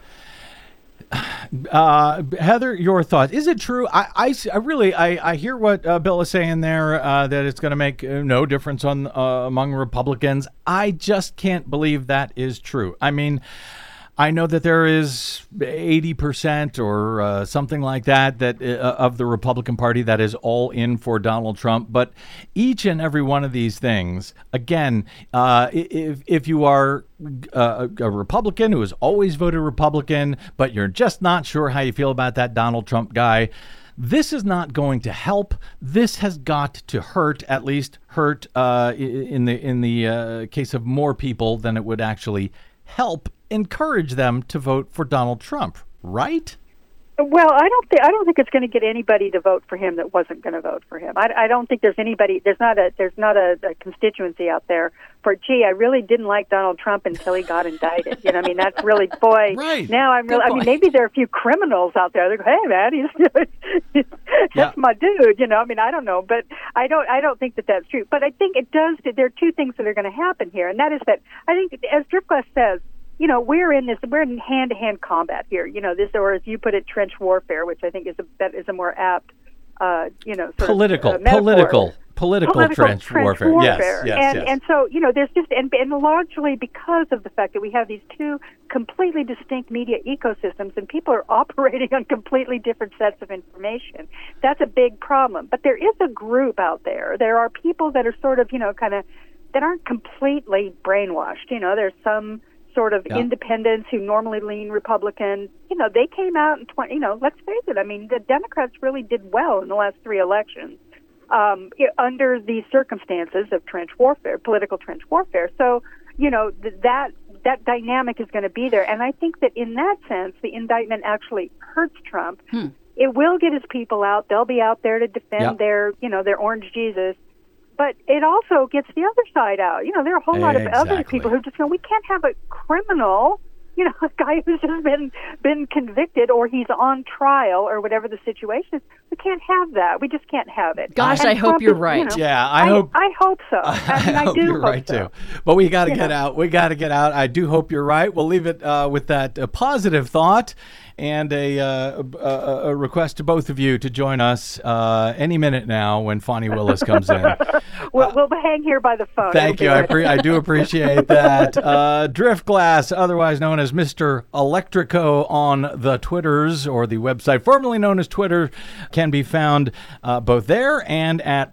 Speaker 3: Heather, your thoughts. Is it true? I really hear what Bill is saying there, that it's going to make no difference among Republicans. I just can't believe that is true. I mean, I know that there is 80% or something like that of the Republican Party that is all in for Donald Trump. But each and every one of these things, again, if you are a Republican who has always voted Republican, but you're just not sure how you feel about that Donald Trump guy, This is not going to help. This has got to hurt, at least hurt in the case of more people than it would actually help encourage them to vote for Donald Trump, right?
Speaker 5: Well, I don't think it's going to get anybody to vote for him that wasn't going to vote for him. I don't think there's anybody. There's not a constituency out there for. Gee, I really didn't like Donald Trump until he got indicted. You know, I mean, that's really boy.
Speaker 3: Right.
Speaker 5: Now I'm really. I mean, maybe there are a few criminals out there. They go, hey man, that's my dude. You know, I mean, I don't know, but I don't think that that's true. But I think it does. There are two things that are going to happen here, and that is that I think, as Driftglass says, you know, we're in hand-to-hand combat here. You know, this, or as you put it, trench warfare, which I think is a more apt,
Speaker 3: political trench warfare. Yes.
Speaker 5: And so, you know, there's just and largely because of the fact that we have these two completely distinct media ecosystems, and people are operating on completely different sets of information. That's a big problem. But there is a group out there. There are people that are sort of, you know, kind of that aren't completely brainwashed. You know, there's some sort of independents who normally lean Republican. You know, they came out in let's face it, I mean, the Democrats really did well in the last 3 elections under the circumstances of trench warfare, political trench warfare. So, you know, that dynamic is going to be there. And I think that in that sense, the indictment actually hurts Trump. It will get his people out. They'll be out there to defend their orange Jesus. But it also gets the other side out. You know, there are a whole lot of other people who just go, we can't have a criminal, you know, a guy who's just been convicted or he's on trial or whatever the situation is. We can't have that. We just can't have it.
Speaker 1: Gosh, I hope you're right.
Speaker 5: You know,
Speaker 3: yeah,
Speaker 5: I hope so. I
Speaker 3: hope
Speaker 5: do
Speaker 3: you're right
Speaker 5: so.
Speaker 3: too. But we got to get out. We got to get out. I do hope you're right. We'll leave it with that positive thought. And a request to both of you to join us any minute now when Fani Willis comes in.
Speaker 5: We'll hang here by the phone.
Speaker 3: Thank you. I do appreciate that. Driftglass, otherwise known as Mr. Electrico on the Twitters, or the website formerly known as Twitter, can be found both there and at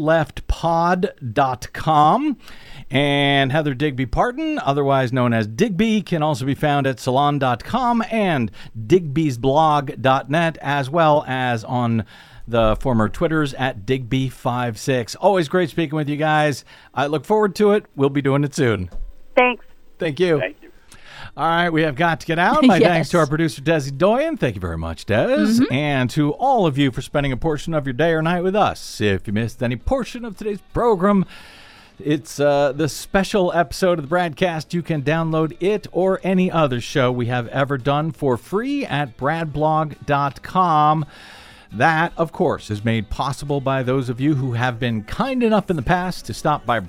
Speaker 3: proleftpod.com. And Heather Digby Parton, otherwise known as Digby, can also be found at salon.com and digbysblog.net, as well as on the former Twitters at Digby56. Always great speaking with you guys. I look forward to it. We'll be doing it soon.
Speaker 5: Thanks.
Speaker 3: Thank you.
Speaker 6: Thank you.
Speaker 3: All right, we have got to get out. My
Speaker 1: Yes.
Speaker 3: thanks to our producer, Desi Doyen. Thank you very much, Des. And to all of you for spending a portion of your day or night with us. If you missed any portion of today's program, it's the special episode of the Bradcast. You can download it or any other show we have ever done for free at bradblog.com. That, of course, is made possible by those of you who have been kind enough in the past to stop by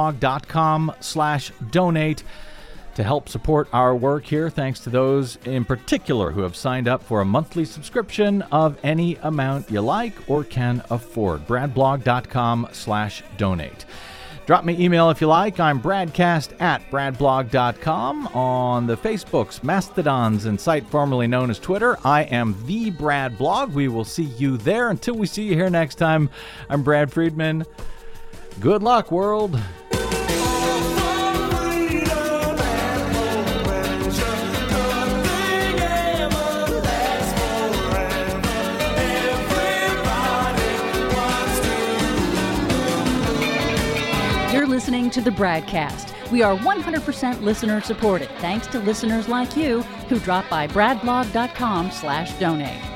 Speaker 3: bradblog.com/donate to help support our work here. Thanks to those in particular who have signed up for a monthly subscription of any amount you like or can afford. bradblog.com/donate. Drop me email if you like. I'm bradcast@bradblog.com. On the Facebooks, Mastodons, and site formerly known as Twitter, I am the Brad Blog. We will see you there. Until we see you here next time, I'm Brad Friedman. Good luck, world.
Speaker 1: Listening to the Bradcast. We are 100% listener supported, thanks to listeners like you who drop by bradblog.com/donate.